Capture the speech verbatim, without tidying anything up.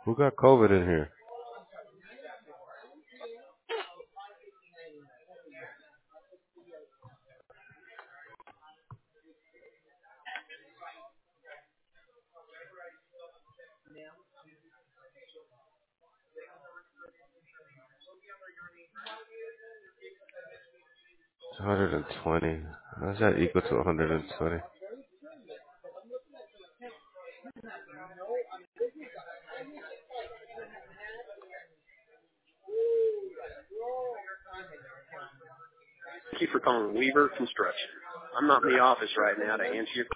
Who got COVID in here? one hundred twenty. How's that equal to one hundred twenty? Thank you for calling Weaver Construction. I'm not in the office right now to answer your